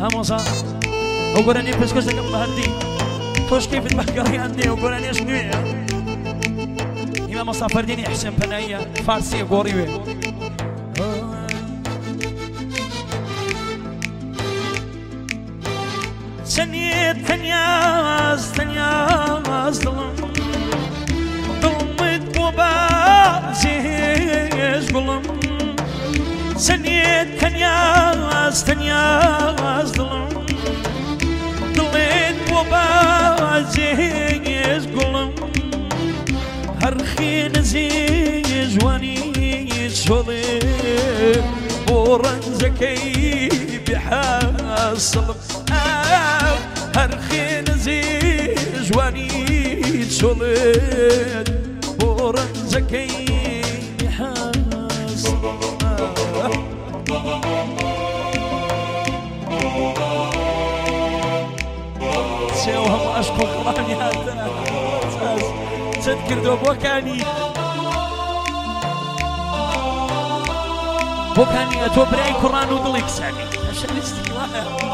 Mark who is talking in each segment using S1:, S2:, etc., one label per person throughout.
S1: هموزا وقراني بس كوسك بهدي توش كيف البحقري عندي وقراني ايش نوية إمام مصطفى ديني حسين بنايا فارسي قوريوي سنيت تنياز ظلم ظلمت وبازيش ظلم سنيت تنياز ظلم ظلمت وبازيش ظلم هرخي نزيج واني شولي ورنزكي بحاصل هرخي نزيج واني شولي ورنزكي بحاصل سيوهم أشكو قراني هذا تذكر دو بوكاني أتو براي قران ودليك ساني عشان الاستقلال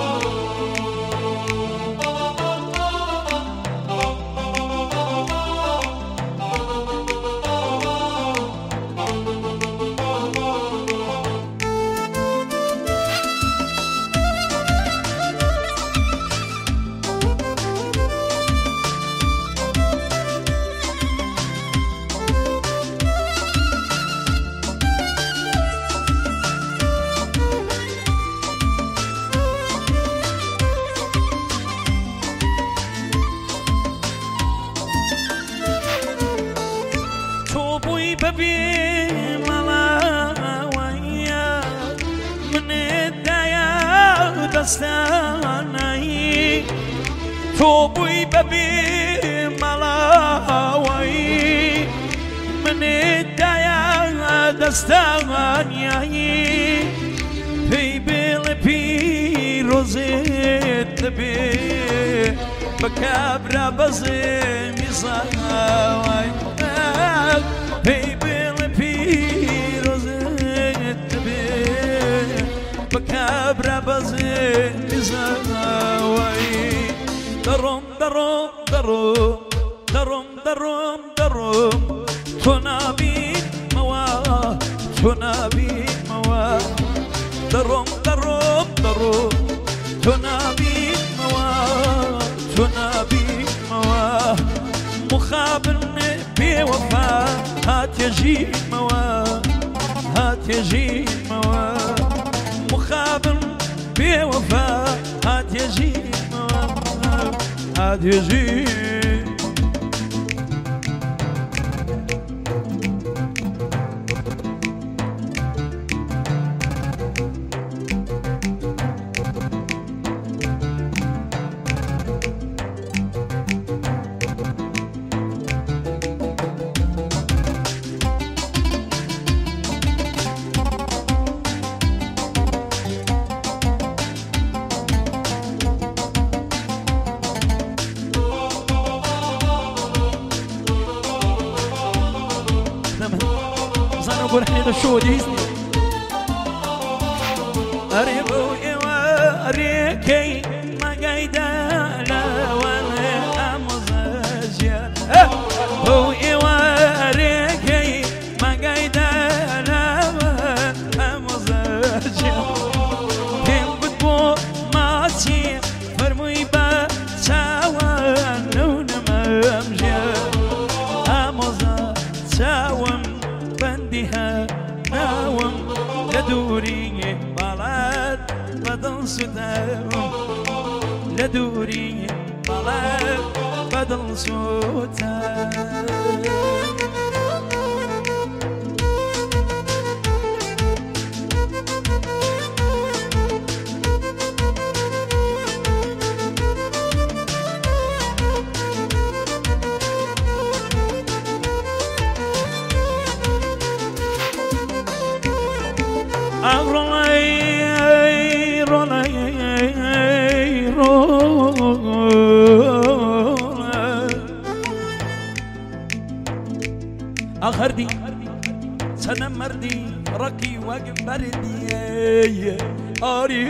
S1: ببي ملاوية من الدايا دستاني توبي ببي ملاوي من الدايا دستاني في بلبي روزيت لبي بكابرا بزي مزاوي في بلبي روزيت لبي بكابرا بزي مزاوي درم درم درم درم درم درم تنابي موا تنابي موا درم درم درم تنابي موا تنابي موا مخابر بوفا هات يجي موا هات يجي موا مخابر بوفا هات يجي موا هات يجي نقول احنا شو ديزني اريبو اريكي ما قايده لا ولا مزاجيا هو اريكي ما قايده لا ولا مزاجيا كم بدبو ما تي فرمي با سوا نون ممجيا امزا سوا بندها ناوم لدوري بلد بدل سداوم لدوري بلد بدل سداوم آخردی سنم مردی ركي وقبردي آري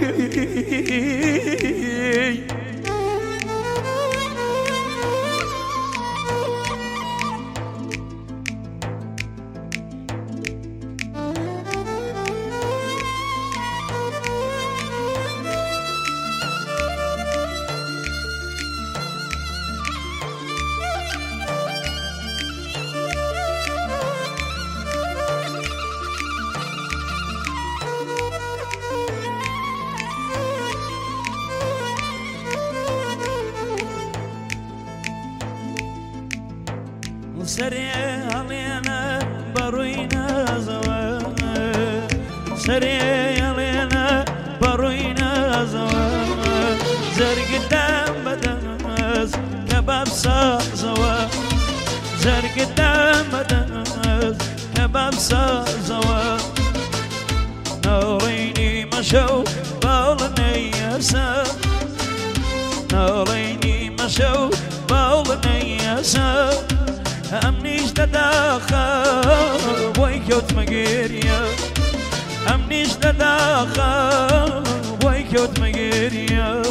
S1: سريع علينا بروينا زوال سريع علينا بروينا زوال زرق الدم بدمس كباب صاح زوال زرق الدم بدمس كباب صاح زوال ناريني مشوا بالني يسا ناريني مشوا بالني يسا امنيش تداخل ويكوت مقيريا امنيش تداخل ويكوت مقيريا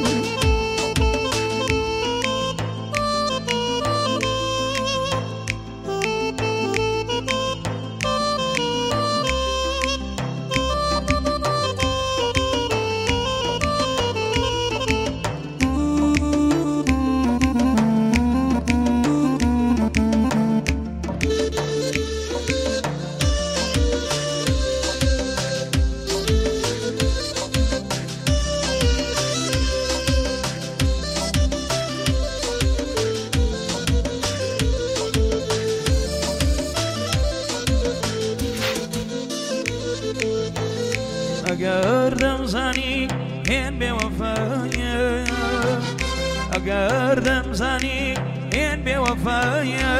S1: اگر دمزانی این بی‌وفایه اگر دمزانی این بی‌وفایه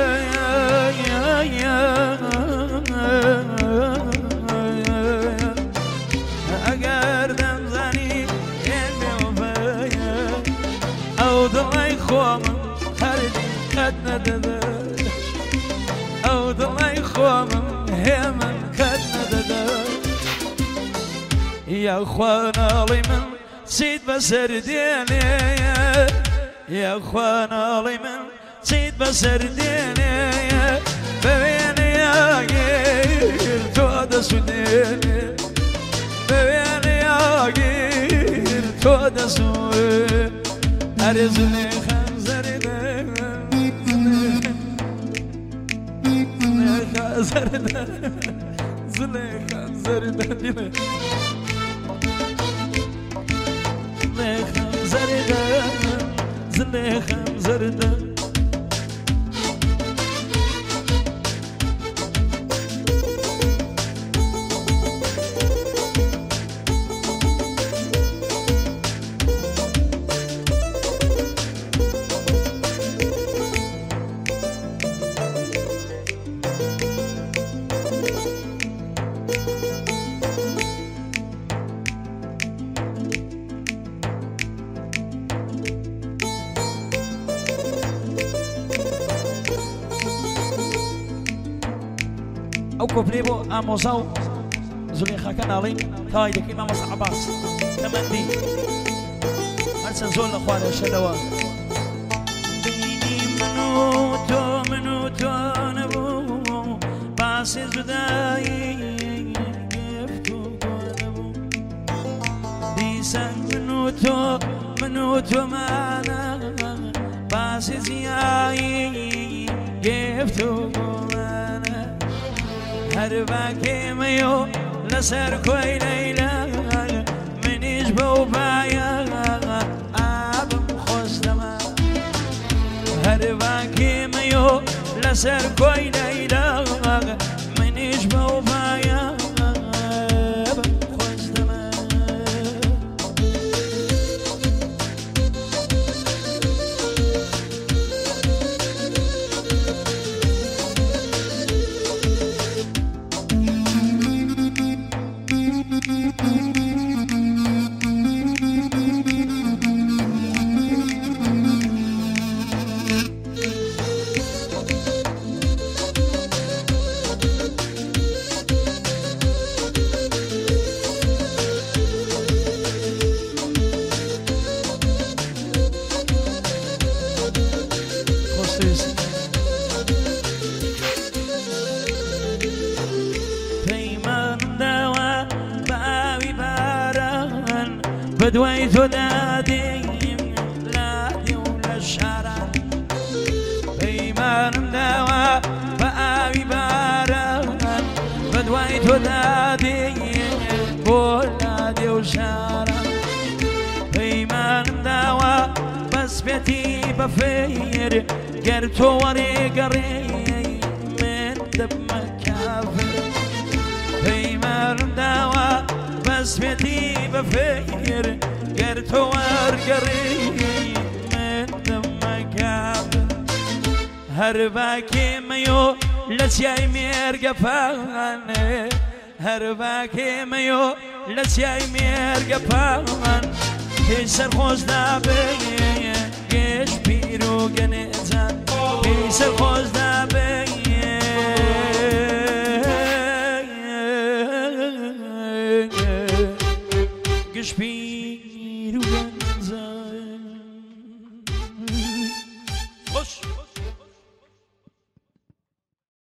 S1: اگر دمزانی این بی‌وفایه او دلای خوام هردی قد نداده او دلای خوام همن قد نداده يا اخوانا لي من سيد بسرديني يا اخوانا لي من سيد بسرديني ببيني يا غير تود سوديني ببيني يا غير تود سوديني ارزني خنزردين خنزردين زليخا زردين زليخا زردان او كوبليبو اموزاو زليخا كنالي كايدك امام عباس تمندي مرسن زول اخواني الشدوات ديني منو تو نبو باس زداي كيفتو نبو ديسان منو تو معنا باس زياي كيفتو هرباكي ميو لسر كوي ليلى من يجبو بايا ابم خصدما هرباكي ميو لسر كوي ليلى من يجبو بايا ابم خصدما بدوي تدادي لادي ولا الشارع بيمان دوا بآبي باران بدوي تدادي بولادي وشارع بيمان دوا بس بيتي بفير قرتو وري قري من دم كافر بيمان دوا بس بيتي بفير قرتو ورقري من دم كافر هرباكي ميو لسياي ميرقفان هرباكي ميو لسياي ميرقفان كيسر خوز دابي قيش بيرو قنيزان كيسر خوز دابي قيش بيرو قنيزان